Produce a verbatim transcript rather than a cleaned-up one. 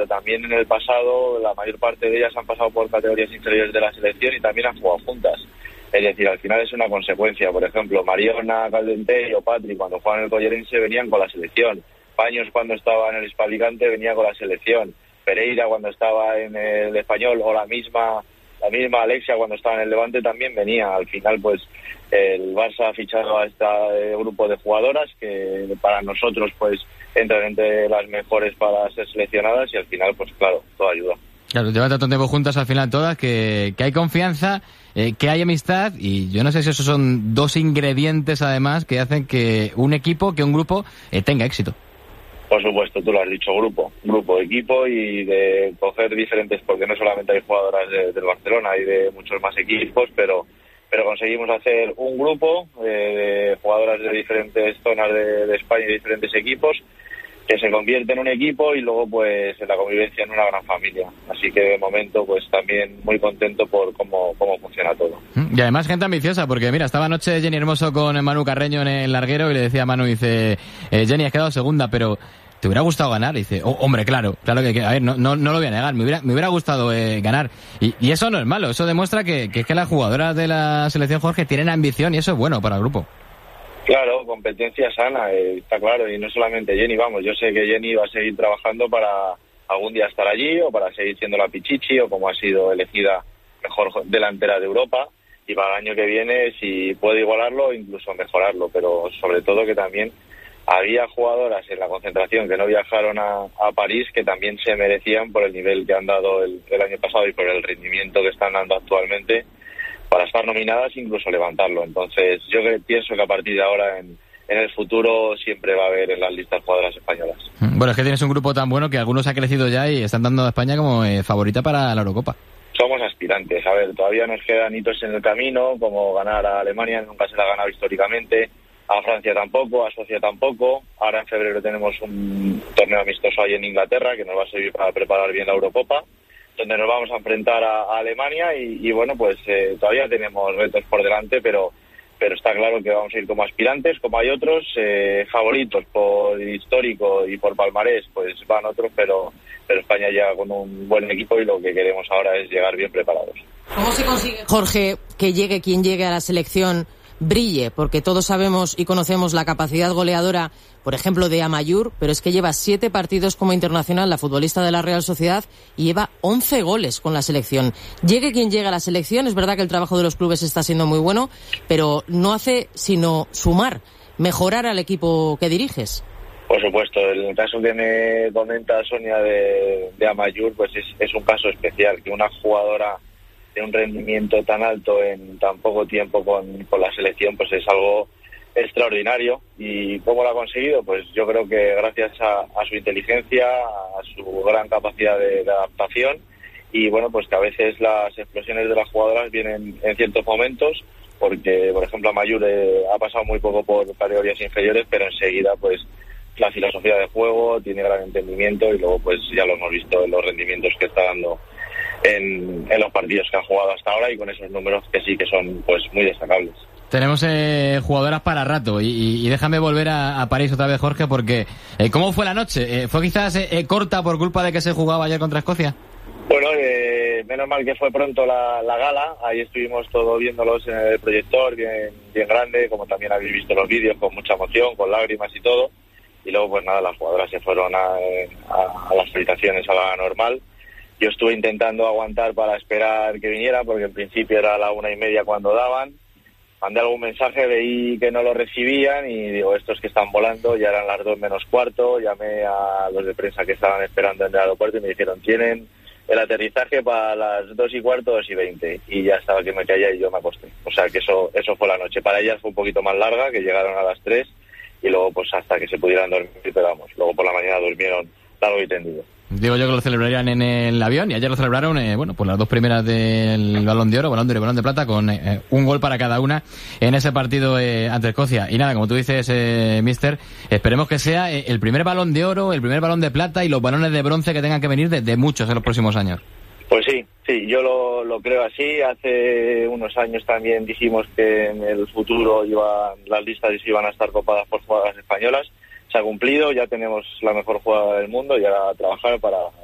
pero también en el pasado la mayor parte de ellas han pasado por categorías inferiores de la selección y también han jugado juntas. Es decir, al final es una consecuencia. Por ejemplo, Mariona, Caldentey o Patri, cuando jugaban en el Collerense, venían con la selección. Paños, cuando estaba en el Hispalicante, venía con la selección. Pereira, cuando estaba en el Español, o la misma la misma Alexia, cuando estaba en el Levante, también venía. Al final, pues, el Barça ha fichado a este grupo de jugadoras que para nosotros, pues, entran entre las mejores para ser seleccionadas y al final, pues, claro, todo ayuda. Claro, llevan tanto tiempo juntas al final todas que, que hay confianza, eh, que hay amistad y yo no sé si esos son dos ingredientes además que hacen que un equipo, que un grupo eh, tenga éxito. Por supuesto, tú lo has dicho, grupo, grupo, equipo y de coger diferentes, porque no solamente hay jugadoras de, del Barcelona, hay de muchos más equipos, pero pero conseguimos hacer un grupo eh, de jugadoras de diferentes zonas de, de España y de diferentes equipos que se convierte en un equipo y luego pues en la convivencia en una gran familia. Así que de momento pues también muy contento por cómo, cómo funciona todo. Y además gente ambiciosa, porque mira, estaba anoche Jenny Hermoso con Manu Carreño en el larguero y le decía a Manu, dice, eh, Jenny, has quedado segunda, pero ¿te hubiera gustado ganar? Y dice, oh, hombre, claro, claro que, a ver, no, no, no lo voy a negar, me hubiera, me hubiera gustado eh, ganar. Y, y eso no es malo, eso demuestra que, que, que las jugadoras de la selección, Jorge, tienen ambición y eso es bueno para el grupo. Claro, competencia sana, eh, está claro, y no solamente Jenny, vamos, yo sé que Jenny va a seguir trabajando para algún día estar allí o para seguir siendo la Pichichi o como ha sido elegida mejor delantera de Europa y para el año que viene si puede igualarlo incluso mejorarlo, pero sobre todo que también había jugadoras en la concentración que no viajaron a, a París que también se merecían por el nivel que han dado el, el año pasado y por el rendimiento que están dando actualmente para estar nominadas e incluso levantarlo. Entonces yo pienso que a partir de ahora en, en el futuro siempre va a haber en las listas jugadoras españolas. Bueno, es que tienes un grupo tan bueno que algunos ha crecido ya y están dando a España como eh, favorita para la Eurocopa. Somos aspirantes, a ver, todavía nos quedan hitos en el camino, como ganar a Alemania, nunca se la ha ganado históricamente, a Francia tampoco, a Suecia tampoco. Ahora en febrero tenemos un torneo amistoso ahí en Inglaterra que nos va a servir para preparar bien la Eurocopa, donde nos vamos a enfrentar a, a Alemania y, y bueno, pues eh, todavía tenemos retos por delante, pero pero está claro que vamos a ir como aspirantes, como hay otros eh, favoritos por histórico y por palmarés, pues van otros, pero pero España llega con un buen equipo y lo que queremos ahora es llegar bien preparados. ¿Cómo se consigue, Jorge, que llegue quien llegue a la selección brille? Porque todos sabemos y conocemos la capacidad goleadora, por ejemplo, de Amayur, pero es que lleva siete partidos como internacional, la futbolista de la Real Sociedad, y lleva once goles con la selección. Llegue quien llegue a la selección, es verdad que el trabajo de los clubes está siendo muy bueno, pero no hace sino sumar, mejorar al equipo que diriges. Por supuesto, el caso que me comenta Sonia de, de Amayur, pues es, es un caso especial, que una jugadora de un rendimiento tan alto en tan poco tiempo con, con la selección, pues es algo extraordinario. ¿Y cómo lo ha conseguido? Pues yo creo que gracias a, a su inteligencia, a su gran capacidad de, de adaptación y bueno, pues que a veces las explosiones de las jugadoras vienen en ciertos momentos, porque por ejemplo Amayur eh, ha pasado muy poco por categorías inferiores, pero enseguida pues la filosofía de juego, tiene gran entendimiento y luego pues ya lo hemos visto en los rendimientos que está dando En, en los partidos que ha jugado hasta ahora y con esos números que sí que son pues muy destacables. Tenemos eh, jugadoras para rato y, y, y déjame volver a, a París otra vez, Jorge, porque eh, ¿cómo fue la noche? Eh, ¿Fue quizás eh, corta por culpa de que se jugaba ayer contra Escocia? Bueno, eh, menos mal que fue pronto la, la gala, ahí estuvimos todos viéndolos en el proyector, bien, bien grande, como también habéis visto los vídeos, con mucha emoción, con lágrimas y todo, y luego pues nada, las jugadoras se fueron a, a, a las felicitaciones a la normal. Yo estuve intentando aguantar para esperar que viniera, porque en principio era a la una y media cuando daban. Mandé algún mensaje, veí que no lo recibían y digo, estos que están volando, ya eran las dos menos cuarto. Llamé a los de prensa que estaban esperando en el aeropuerto y me dijeron, tienen el aterrizaje para las dos y cuarto, dos y veinte. Y ya estaba que me caía y yo me acosté. O sea que eso eso fue la noche. Para ellas fue un poquito más larga, que llegaron a las tres y luego pues hasta que se pudieran dormir, pero vamos, luego por la mañana durmieron largo y tendido. Digo yo que lo celebrarían en el avión y ayer lo celebraron, eh, bueno, pues las dos primeras del Balón de Oro, Balón de Oro y Balón de Plata, con eh, un gol para cada una en ese partido eh, ante Escocia. Y nada, como tú dices, eh, mister, esperemos que sea eh, el primer Balón de Oro, el primer Balón de Plata y los balones de bronce que tengan que venir de, de muchos en los próximos años. Pues sí, sí, yo lo, lo creo así. Hace unos años también dijimos que en el futuro iba, las listas iban a estar copadas por jugadoras españolas. Se ha cumplido, ya tenemos la mejor jugada del mundo y ahora a trabajar para